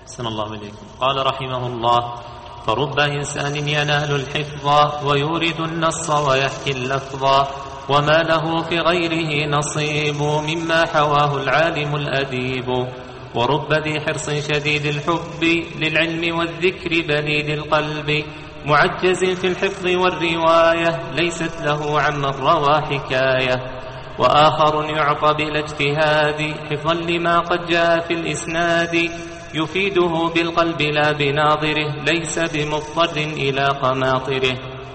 أحسن الله إليكم. قال رحمه الله: فرب إنسان ينال الحفظ ويورد النص ويحكي اللفظ وما له في غيره نصيب مما حواه العالم الأديب، ورب ذي حرص شديد الحب للعلم والذكر بليد القلب، معجز في الحفظ والرواية ليست له عمن روى حكاية، وآخر يعطى بلا اجتهاد حفظا لما قد جاء في الإسناد، يفيده بالقلب لا بناظره ليس بمضطر إلى قماطره.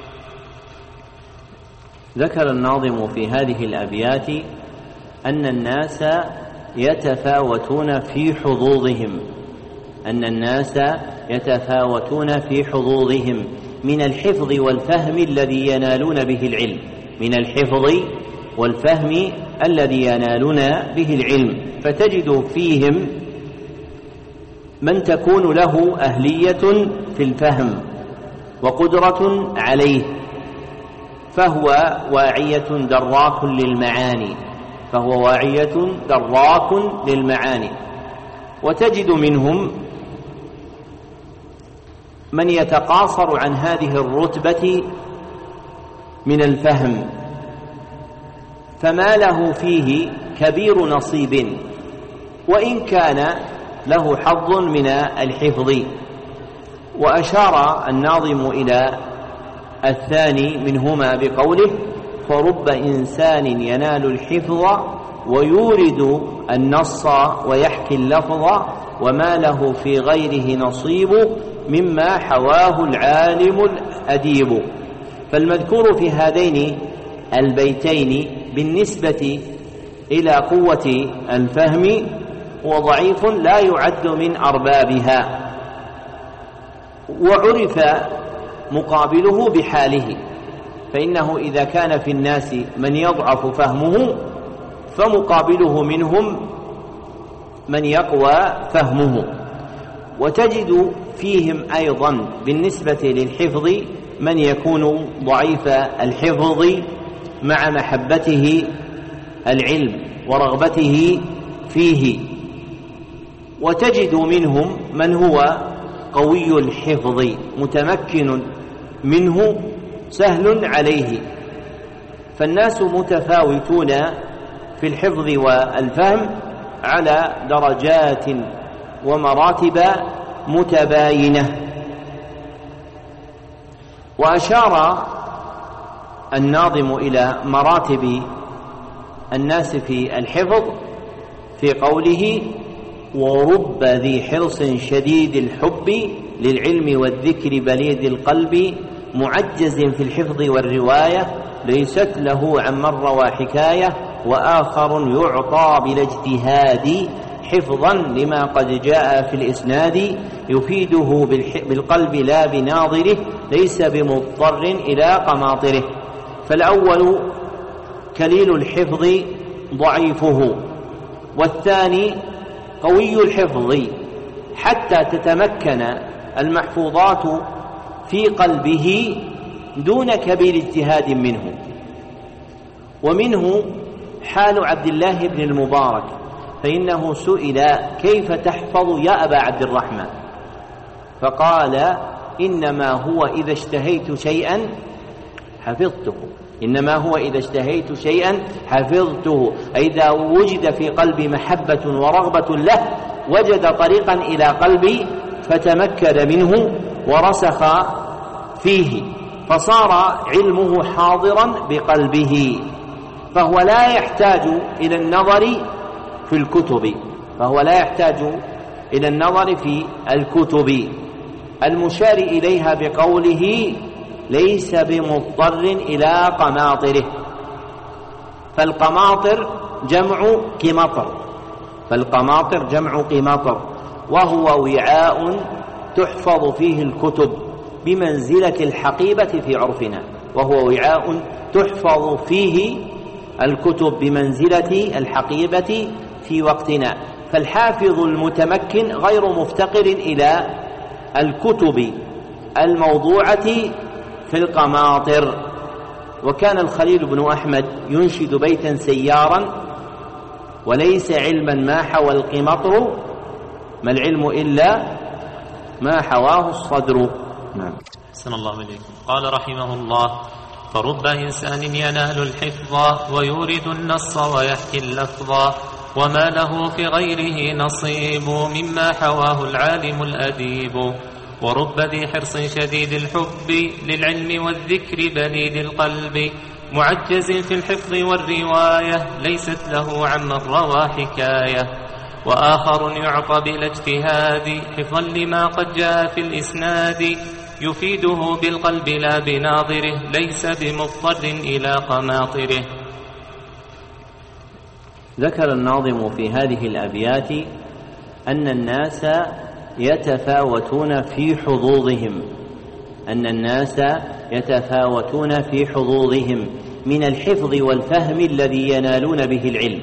ذكر الناظم في هذه الأبيات أن الناس يتفاوتون في حظوظهم من الحفظ والفهم الذي ينالون به العلم، فتجد فيهم من تكون له أهلية في الفهم وقدرة عليه، فهو واعية دراك للمعاني، وتجد منهم من يتقاصر عن هذه الرتبة من الفهم، فما له فيه كبير نصيب وإن كان له حظ من الحفظ. وأشار الناظم إلى الثاني منهما بقوله: فرب إنسان ينال الحفظ ويورد النص ويحكي اللفظ وما له في غيره نصيب مما حواه العالم الأديب. فالمذكور في هذين البيتين بالنسبة إلى قوة الفهم هو ضعيف لا يعد من أربابها، وعرف مقابله بحاله، فإنه إذا كان في الناس من يضعف فهمه فمقابله منهم من يقوى فهمه. وتجد فيهم أيضا بالنسبة للحفظ من يكون ضعيف الحفظ مع محبته العلم ورغبته فيه، وتجد منهم من هو قوي الحفظ متمكن منه سهل عليه. فالناس متفاوتون في الحفظ والفهم على درجات ومراتب متباينة. وأشار الناظم إلى مراتب الناس في الحفظ في قوله: ورب ذي حرص شديد الحب للعلم والذكر بليد القلب، معجز في الحفظ والرواية ليست له عمن روى حكاية، وآخر يعطى بلا اجتهاد حفظا لما قد جاء في الإسناد، يفيده بالقلب لا بناظره ليس بمضطر إلى قماطره. فالأول كليل الحفظ ضعيفه، والثاني قوي الحفظ حتى تتمكن المحفوظات في قلبه دون كبير اجتهاد منه. ومنه حال عبد الله بن المبارك، فإنه سئل: كيف تحفظ يا أبا عبد الرحمن؟ فقال: إنما هو إذا اشتهيت شيئا حفظته، أي إذا وجد في قلبي محبة ورغبة له وجد طريقا إلى قلبي فتمكن منه ورسخ فيه، فصار علمه حاضرا بقلبه، فهو لا يحتاج إلى النظر في الكتب المشار إليها بقوله: ليس بمضطر إلى قماطره. فالقماطر جمع قمطر، وهو وعاء تحفظ فيه الكتب بمنزلة الحقيبة في عرفنا، في وقتنا. فالحافظ المتمكن غير مفتقر إلى الكتب الموضوعة في القماطر. وكان الخليل بن أحمد ينشد بيتا سيارا: وليس علما ما حوى القمطر، ما العلم إلا ما حواه الصدر. نعم. أحسن الله إليكم. قال رحمه الله: فرب إنسان ينال الحفظ ويورد النص ويحكي اللفظ، وما له في غيره نصيب مما حواه العالم الأديب. ورب ذي حرص شديد الحب للعلم والذكر بليد القلب، معجز في الحفظ والرواية ليست له عمن روى حكاية. وآخر يعطى بلا اجتهاد حفظا لما قد جاء في الإسناد، يفيده بالقلب لا بناظره ليس بمضطر إلى قماطره. ذكر الناظم في هذه الأبيات أن الناس يتفاوتون في حظوظهم، من الحفظ والفهم الذي ينالون به العلم،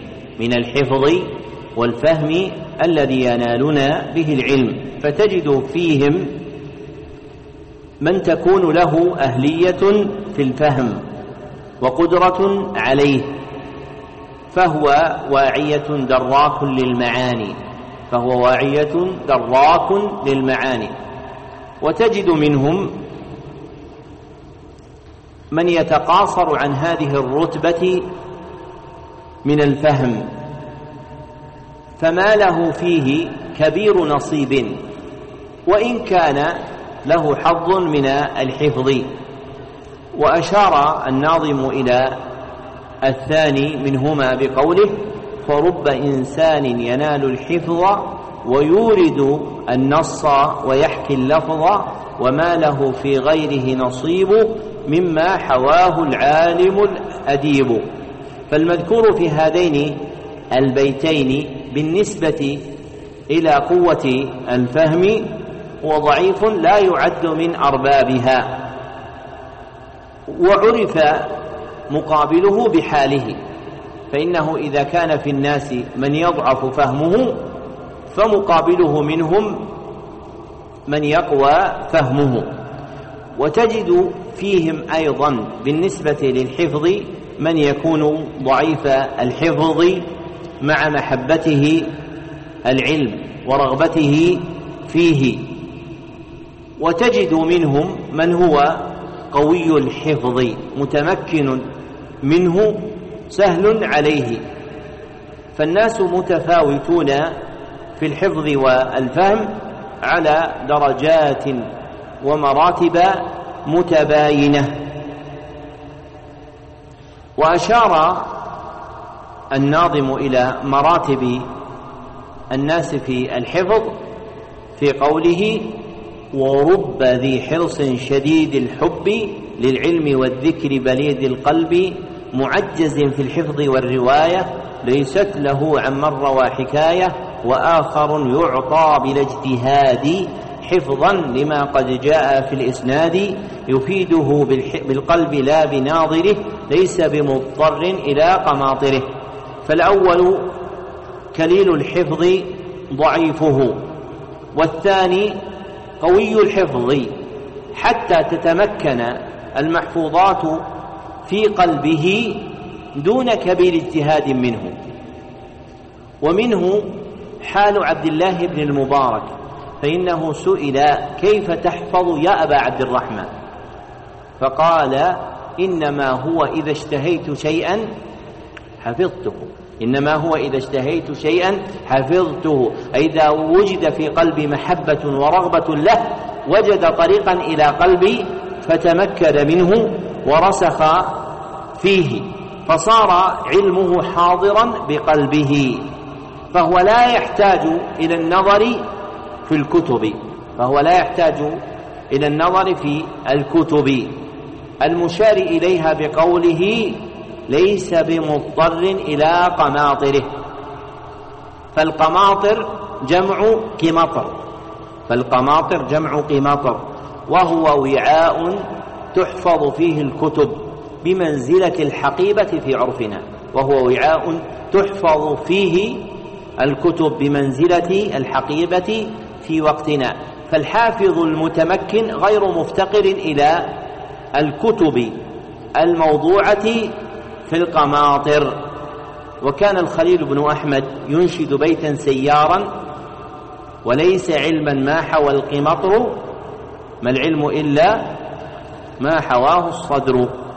فتجد فيهم من تكون له أهلية في الفهم وقدرة عليه، فهو واعية دراك للمعاني. وتجد منهم من يتقاصر عن هذه الرتبة من الفهم، فما له فيه كبير نصيب وإن كان له حظ من الحفظ. وأشار الناظم إلى الثاني منهما بقوله: فرب إنسان ينال الحفظ ويورد النص ويحكي اللفظ، وما له في غيره نصيب مما حواه العالم الأديب. فالمذكور في هذين البيتين بالنسبة إلى قوة الفهم هو ضعيف لا يعد من أربابها، وعرف مقابله بحاله، فإنه إذا كان في الناس من يضعف فهمه فمقابله منهم من يقوى فهمه. وتجد فيهم أيضا بالنسبة للحفظ من يكون ضعيف الحفظ مع محبته العلم ورغبته فيه، وتجد منهم من هو قوي الحفظ متمكن منه سهل عليه. فالناس متفاوتون في الحفظ والفهم على درجات ومراتب متباينة. وأشار الناظم إلى مراتب الناس في الحفظ في قوله: ورب ذي حرص شديد الحب للعلم والذكر بليد القلب، معجز في الحفظ والرواية ليست له عمن روى حكاية. وآخر يعطى بلا اجتهاد حفظا لما قد جاء في الإسناد، يفيده بالقلب لا بناظره ليس بمضطر إلى قماطره. فالأول كليل الحفظ ضعيفه، والثاني قوي الحفظ حتى تتمكن المحفوظات في قلبه دون كبير اجتهاد منه. ومنه حال عبد الله بن المبارك، فإنه سئل: كيف تحفظ يا أبا عبد الرحمن؟ فقال: إنما هو إذا اشتهيت شيئا حفظته، أي إذا وجد في قلبي محبة ورغبة له وجد طريقا إلى قلبي فتمكن منه ورسخ فيه، فصار علمه حاضرا بقلبه، فهو لا يحتاج إلى النظر في الكتب المشار إليها بقوله: ليس بمضطر إلى قماطره. فالقماطر جمع قمطر، وهو وعاء تحفظ فيه الكتب بمنزلة الحقيبة في عرفنا، في وقتنا. فالحافظ المتمكن غير مفتقر إلى الكتب الموضوعة في القماطر. وكان الخليل بن أحمد ينشد بيتا سيارا وليس علما ما حوى القمطر، ما العلم إلا ما حواه الصدر.